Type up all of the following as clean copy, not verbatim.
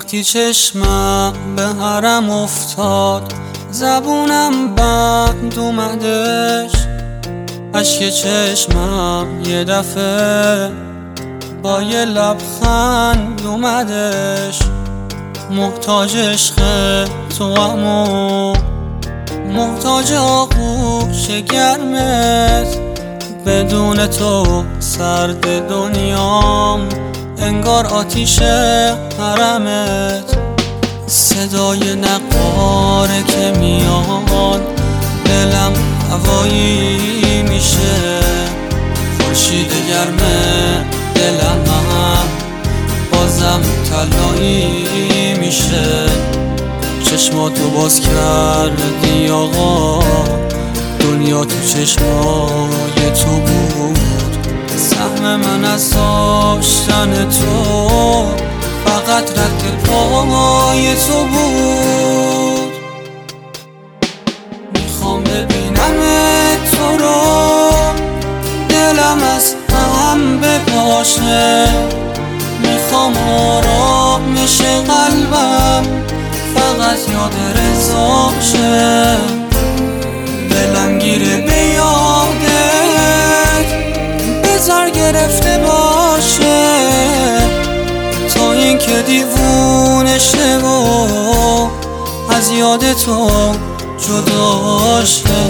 وقتی چشمم به حرم افتاد، زبونم بند اومدش، اشک چشمم یه دفعه با یه لبخند اومدش. محتاج عشق تو امو محتاج آغوش گرمت، بدون تو سرد دنیام انگار آتیش حرمت. صدای نقاره که میاد دلم هوایی میشه، خورشید گرم دلم هم بازم طلایی میشه. چشماتو باز کردی آقا، دنیا تو چشمای تو بود. سهم من از داشتن تو فقط رد پای تو بود. میخوام ببینم تو رو، دلم از هم بپاشه. میخوام آرامش قلبم فقط یاد رضا شه. دلم گیره به یادت، بذار گرفته باشه تا اینکه دیوونه شه و از یاد تو جدا شه.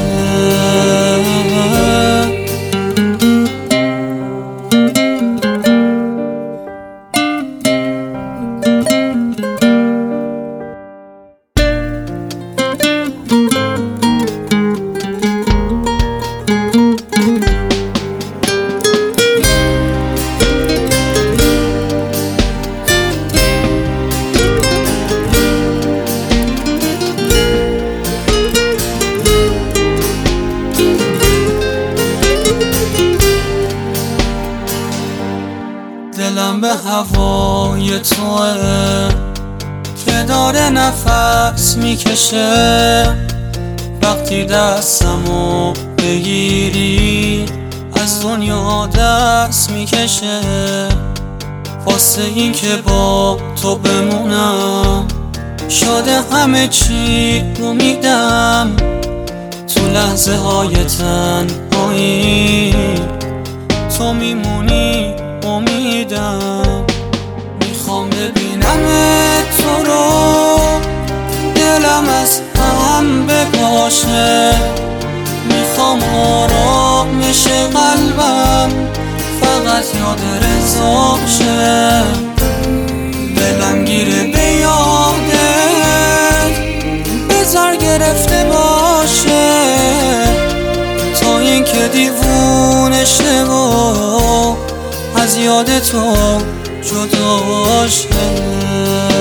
دلم به هوای توه که داره نفس میکشه. وقتی دستمو بگیری از دنیا دست میکشه. واسه این که با تو بمونم شده همه چی رو میدم. تو لحظه های تنهایی تو میمونی امیدم. میخوام ببینم تو رو، دلم از هم بپاشه. میخوام آرامش قلبم فقط یاد رضا شه. دلم گیره به یادت، بذار گرفته باشه تا اینکه دیوونه شه و از یاد تو جدا شه.